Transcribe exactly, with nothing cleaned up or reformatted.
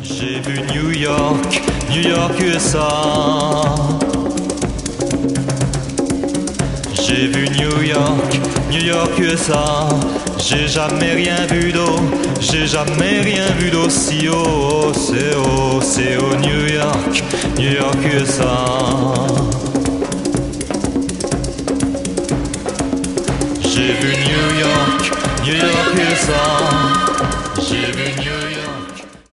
J'ai vu New York, New York U S A. J'ai vu New York, New York U S A. J'ai jamais rien vu d'eau, j'ai jamais rien vu d'aussi haut. C'est haut, c'est haut, New York, New York U S A. J'ai vu New York, New York U S A. J'ai vu New York.